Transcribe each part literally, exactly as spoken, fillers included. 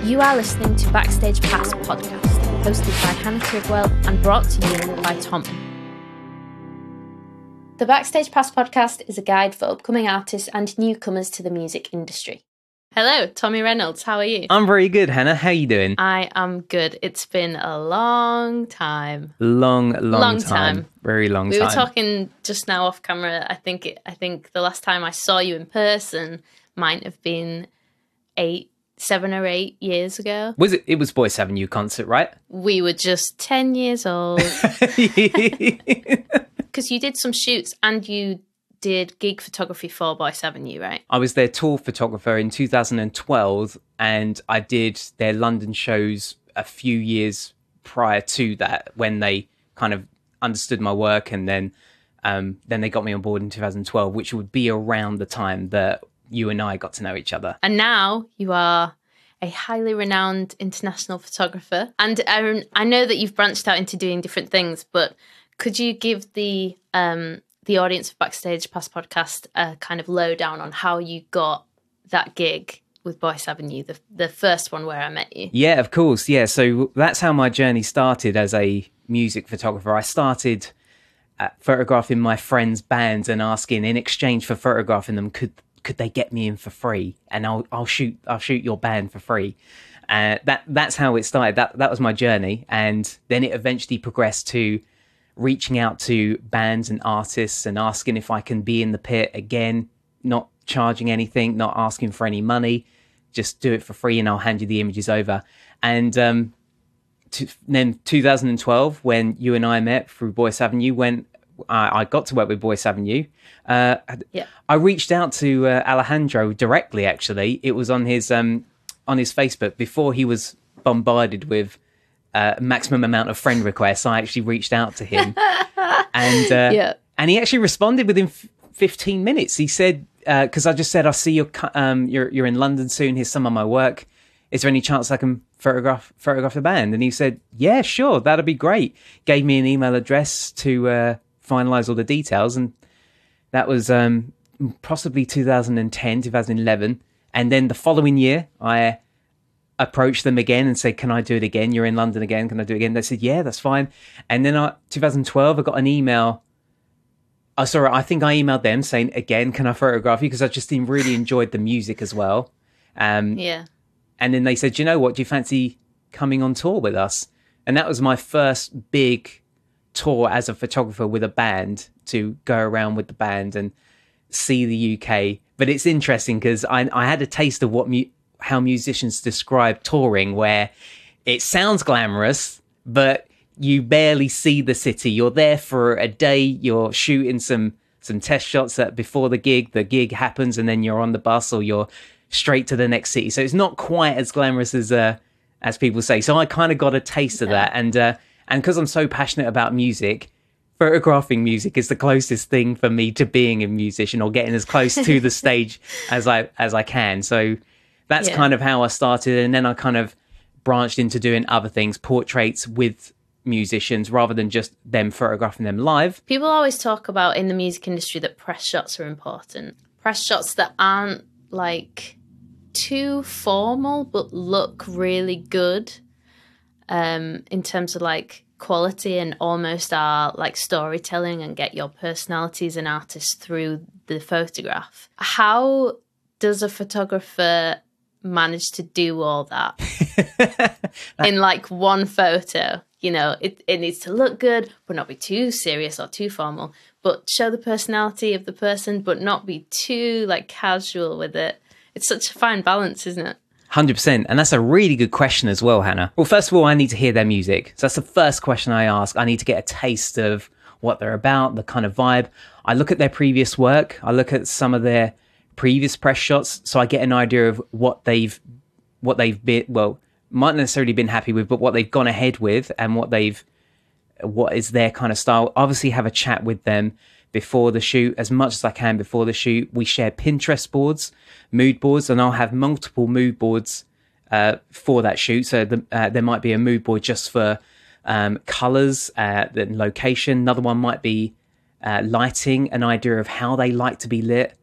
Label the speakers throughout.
Speaker 1: You are listening to Backstage Pass podcast, hosted by Hannah Trigwell and brought to you by Tom. The Backstage Pass podcast is a guide for upcoming artists and newcomers to the music industry. Hello, Tommy Reynolds. How are you?
Speaker 2: I'm very good, Hannah. How are you doing?
Speaker 1: I am good. It's been a long time.
Speaker 2: Long, long,
Speaker 1: long
Speaker 2: time.
Speaker 1: time.
Speaker 2: Very long
Speaker 1: we
Speaker 2: time.
Speaker 1: We were talking just now off camera. I think it, I think the last time I saw you in person might have been eight, seven or eight years ago.
Speaker 2: Was it? It was Boyce Avenue concert, right?
Speaker 1: We were just ten years old. Because you did some shoots and you did gig photography for Boyce Avenue, right?
Speaker 2: I was their tour photographer in two thousand twelve, and I did their London shows a few years prior to that, when they kind of understood my work, and then um, then they got me on board in two thousand twelve, which would be around the time that you and I got to know each other.
Speaker 1: And now you are a highly renowned international photographer. And um, I know that you've branched out into doing different things, but could you give the um, the audience of Backstage Pass podcast a kind of lowdown on how you got that gig with Boyce Avenue, the the first one where I met you?
Speaker 2: Yeah, of course. Yeah, so that's how my journey started as a music photographer. I started uh, photographing my friends' bands and asking, in exchange for photographing them, could could they get me in for free, and I'll I'll shoot I'll shoot your band for free. Uh, that that's how it started. That that was my journey, and then it eventually progressed to reaching out to bands and artists and asking if I can be in the pit again, not charging anything, not asking for any money, just do it for free and I'll hand you the images over. And um, to, then two thousand twelve, when you and I met through Boyce Avenue, when I, I got to work with Boyce Avenue, uh, yeah. I reached out to uh, Alejandro directly, actually. It was on his um, on his Facebook before he was bombarded with Uh, maximum amount of friend requests. I actually reached out to him, and uh, yeah. and he actually responded within f- fifteen minutes. He said, "Because uh, I just said, I see you're um, you're you're in London soon. Here's some of my work. Is there any chance I can photograph photograph the band?" And he said, "Yeah, sure, that'd be great." Gave me an email address to uh, finalize all the details, and that was um, possibly two thousand ten, two thousand eleven. And then the following year, I approached them again and said, can I do it again? You're in London again. Can I do it again? They said, yeah, that's fine. And then I, twenty twelve, I got an email. Oh, sorry, I think I emailed them saying, again, can I photograph you? Because I just really enjoyed the music as well. Um,
Speaker 1: yeah.
Speaker 2: And then they said, you know what? Do you fancy coming on tour with us? And that was my first big tour as a photographer with a band, to go around with the band and see the U K. But it's interesting because I, I had a taste of what mu- how musicians describe touring, where it sounds glamorous, but you barely see the city. You're there for a day, you're shooting some some test shots that before the gig, the gig happens, and then you're on the bus or you're straight to the next city. So it's not quite as glamorous as uh, as people say. So I kind of got a taste of that. And uh, and because I'm so passionate about music, photographing music is the closest thing for me to being a musician, or getting as close to the stage as I as I can. So that's yeah. kind of how I started, and then I kind of branched into doing other things, portraits with musicians, rather than just them photographing them live.
Speaker 1: People always talk about in the music industry that press shots are important. Press shots that aren't like too formal but look really good um, in terms of like quality, and almost are like storytelling and get your personality as an artist through the photograph. How does a photographer manage to do all that in like one photo? You know, it, it needs to look good, but not be too serious or too formal, but show the personality of the person, but not be too like casual with it. It's such a fine balance, isn't it?
Speaker 2: one hundred percent. And that's a really good question as well, Hannah. Well, first of all, I need to hear their music. So that's the first question I ask. I need to get a taste of what they're about, the kind of vibe. I look at their previous work. I look at some of their previous press shots, so I get an idea of what they've what they've been well might necessarily been happy with, but what they've gone ahead with, and what they've what is their kind of style. Obviously have a chat with them before the shoot, as much as I can before the shoot. We share Pinterest boards, mood boards, and I'll have multiple mood boards uh, for that shoot. So the, uh, there might be a mood board just for um, colors, uh, the location. Another one might be uh, lighting, an idea of how they like to be lit.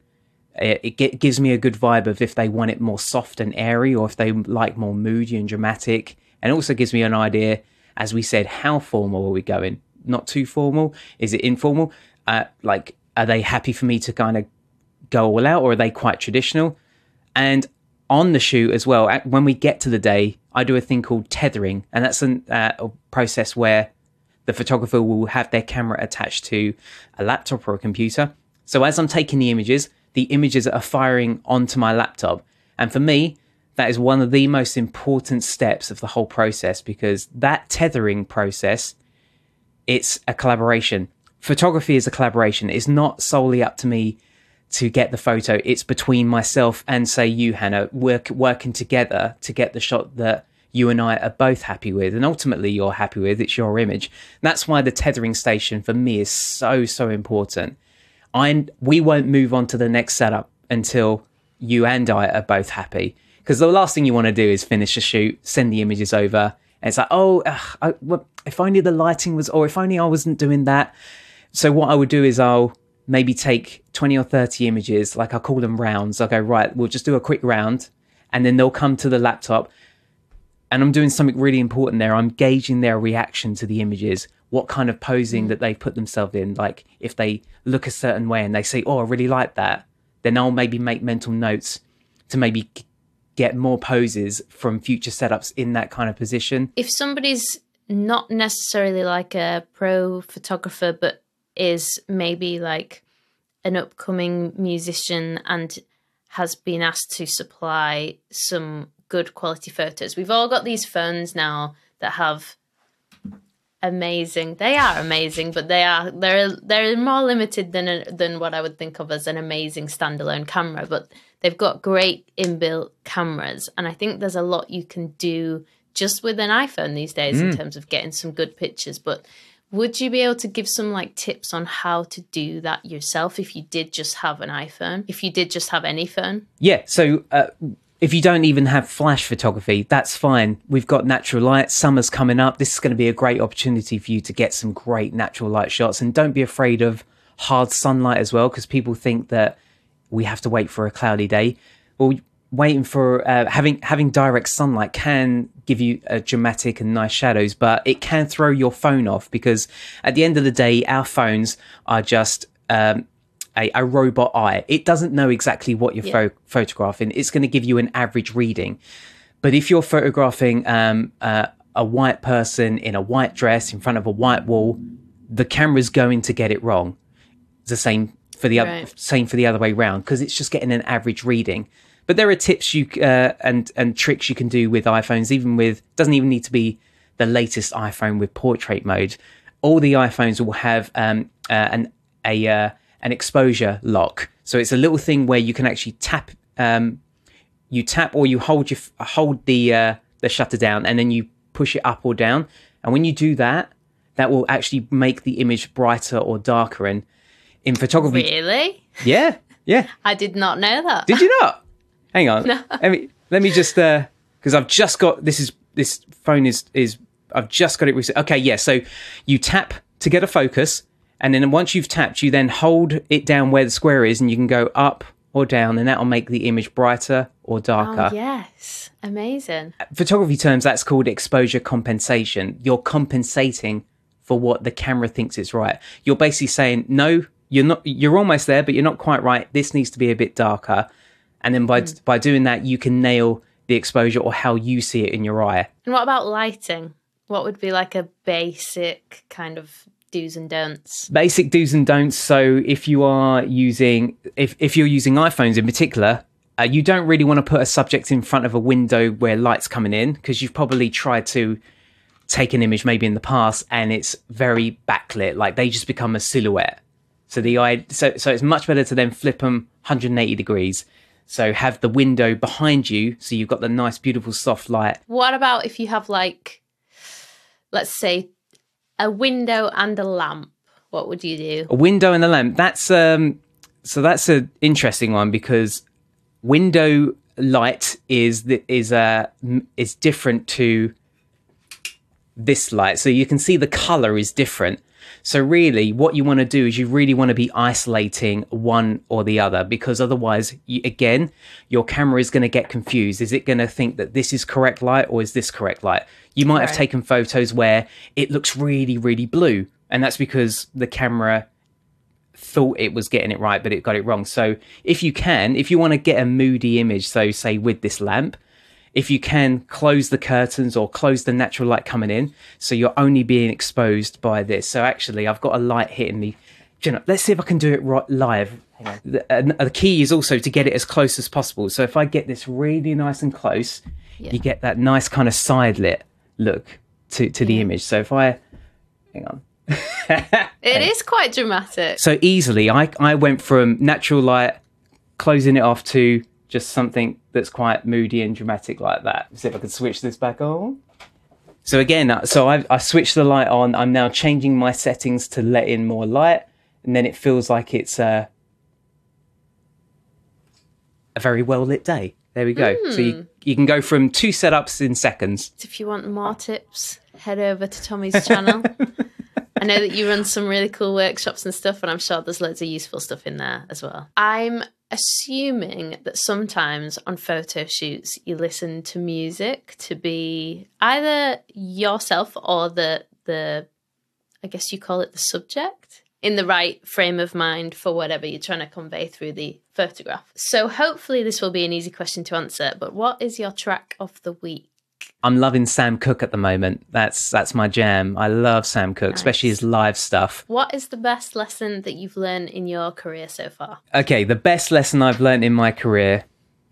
Speaker 2: It, it g- gives me a good vibe of if they want it more soft and airy, or if they like more moody and dramatic. And also gives me an idea, as we said, how formal are we going? Not too formal? Is it informal? Uh, like, are they happy for me to kind of go all out, or are they quite traditional? And on the shoot as well, when we get to the day, I do a thing called tethering, and that's an, uh, a process where the photographer will have their camera attached to a laptop or a computer. So as I'm taking the images, the images are firing onto my laptop. And for me, that is one of the most important steps of the whole process, because that tethering process, it's a collaboration. Photography is a collaboration. It's not solely up to me to get the photo. It's between myself and, say, you, Hannah, work, working together to get the shot that you and I are both happy with, and ultimately you're happy with. It's your image. That's why the tethering station for me is so, so important. I we won't move on to the next setup until you and I are both happy, because the last thing you want to do is finish a shoot, send the images over, and it's like, oh, ugh, I, well, if only the lighting was, or if only I wasn't doing that. So what I would do is I'll maybe take twenty or thirty images, like I call them rounds. I'll go, right, we'll just do a quick round, and then they'll come to the laptop, and I'm doing something really important there. I'm gauging their reaction to the images, what kind of posing that they've put themselves in. Like if they look a certain way and they say, oh, I really like that, then I'll maybe make mental notes to maybe get more poses from future setups in that kind of position.
Speaker 1: If somebody's not necessarily like a pro photographer, but is maybe like an upcoming musician and has been asked to supply some good quality photos. We've all got these phones now that have amazing, they are amazing, but they are, they're, they're more limited than, a, than what I would think of as an amazing standalone camera, but they've got great inbuilt cameras. And I think there's a lot you can do just with an iPhone these days mm. in terms of getting some good pictures. But would you be able to give some like tips on how to do that yourself if you did just have an iPhone, if you did just have any phone?
Speaker 2: Yeah, so uh, if you don't even have flash photography, that's fine. We've got natural light. Summer's coming up. This is going to be a great opportunity for you to get some great natural light shots. And don't be afraid of hard sunlight as well, because people think that we have to wait for a cloudy day. Well, waiting for uh, having having direct sunlight can give you a dramatic and nice shadows, but it can throw your phone off, because at the end of the day, our phones are just um, a, a robot eye. It doesn't know exactly what you're yeah. pho- photographing. It's going to give you an average reading. But if you're photographing um, uh, a white person in a white dress in front of a white wall, the camera's going to get it wrong. It's the same for the right. other, same for the other way around, because it's just getting an average reading. But there are tips you uh, and and tricks you can do with iPhones, even with, doesn't even need to be the latest iPhone with portrait mode. All the iPhones will have um, uh, an a uh, an exposure lock. So it's a little thing where you can actually tap, um, you tap or you hold your hold the uh, the shutter down, and then you push it up or down. And when you do that, that will actually make the image brighter or darker. And in photography,
Speaker 1: really,
Speaker 2: yeah, yeah,
Speaker 1: I did not know that.
Speaker 2: Did you not? Hang on.
Speaker 1: No.
Speaker 2: Let me let me just uh because I've just got this is this phone is is I've just got it reset. Okay, yeah. So you tap to get a focus, and then once you've tapped, you then hold it down where the square is, and you can go up or down, and that'll make the image brighter or darker.
Speaker 1: Oh, yes. Amazing.
Speaker 2: Photography terms, that's called exposure compensation. You're compensating for what the camera thinks is right. You're basically saying, no, you're not, you're almost there, but you're not quite right. This needs to be a bit darker. And then by mm. by doing that, you can nail the exposure or how you see it in your eye.
Speaker 1: And what about lighting? What would be like a basic kind of do's and don'ts?
Speaker 2: Basic do's and don'ts. So if you are using, if, if you're using iPhones in particular, uh, you don't really want to put a subject in front of a window where light's coming in, because you've probably tried to take an image maybe in the past and it's very backlit, like they just become a silhouette. So the eye, so so it's much better to then flip them one hundred eighty degrees. So have the window behind you, so you've got the nice, beautiful, soft light.
Speaker 1: What about if you have, like, let's say, a window and a lamp? What would you do?
Speaker 2: A window and a lamp. That's um. So that's an interesting one, because window light is the, is uh is different to this light. So you can see the color is different. So really what you want to do is you really want to be isolating one or the other, because otherwise, you, again, your camera is going to get confused. Is it going to think that this is correct light or is this correct light? You might right. have taken photos where it looks really, really blue, and that's because the camera thought it was getting it right, but it got it wrong. So if you can, if you want to get a moody image, so say with this lamp, if you can close the curtains or close the natural light coming in, so you're only being exposed by this. So actually, I've got a light hitting me. You know, let's see if I can do it right live. Hang on. The, uh, the key is also to get it as close as possible. So if I get this really nice and close, yeah. you get that nice kind of side lit look to, to the yeah. image. So if I, hang on.
Speaker 1: It is quite dramatic.
Speaker 2: So easily, I, I went from natural light, closing it off, to just something that's quite moody and dramatic like that. Let's see if I can switch this back on. So again, so I've, I switched the light on. I'm now changing my settings to let in more light. And then it feels like it's a, a very well lit day. There we go. Mm. So you, you can go from two setups in seconds.
Speaker 1: If you want more tips, head over to Tommy's channel. I know that you run some really cool workshops and stuff, and I'm sure there's loads of useful stuff in there as well. I'm assuming that sometimes on photo shoots you listen to music to be either yourself or the the I guess you call it the subject in the right frame of mind for whatever you're trying to convey through the photograph. So hopefully this will be an easy question to answer, but what is your track of the week?
Speaker 2: I'm loving Sam Cooke at the moment. That's that's my jam. I love Sam Cooke, nice. Especially his live stuff.
Speaker 1: What is the best lesson that you've learned in your career so far?
Speaker 2: Okay, the best lesson I've learned in my career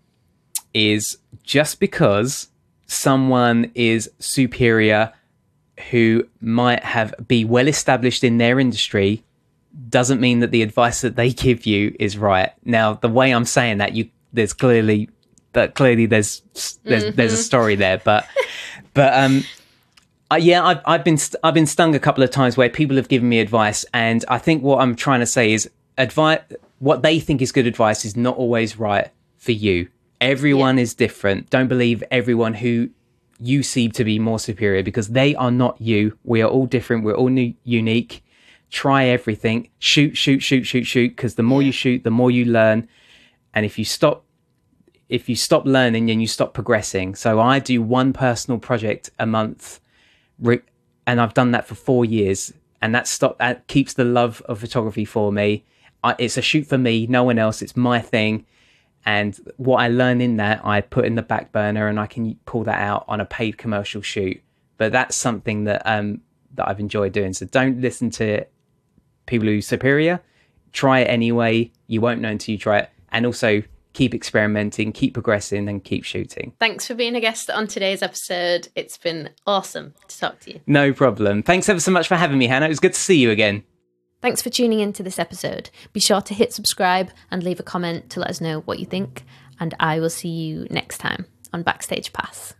Speaker 2: is just because someone is superior who might have be well established in their industry doesn't mean that the advice that they give you is right. Now, the way I'm saying that, you there's clearly that clearly there's there's mm-hmm. there's a story there, but but um uh, yeah, I've I've been st- I've been stung a couple of times where people have given me advice, and I think what I'm trying to say is advice. What they think is good advice is not always right for you. Everyone yeah. is different. Don't believe everyone who you see to be more superior, because they are not you. We are all different. We're all new, unique. Try everything. Shoot, shoot, shoot, shoot, shoot. Because the more yeah. you shoot, the more you learn. And if you stop. If you stop learning, then you stop progressing. So I do one personal project a month, and I've done that for four years. And that stop that keeps the love of photography for me. I, it's a shoot for me, no one else. It's my thing. And what I learn in that, I put in the back burner, and I can pull that out on a paid commercial shoot. But that's something that um that I've enjoyed doing. So don't listen to people who are superior. Try it anyway. You won't know until you try it. And also, keep experimenting, keep progressing, and keep shooting.
Speaker 1: Thanks for being a guest on today's episode. It's been awesome to talk to you.
Speaker 2: No problem. Thanks ever so much for having me, Hannah. It was good to see you again.
Speaker 1: Thanks for tuning into this episode. Be sure to hit subscribe and leave a comment to let us know what you think. And I will see you next time on Backstage Pass.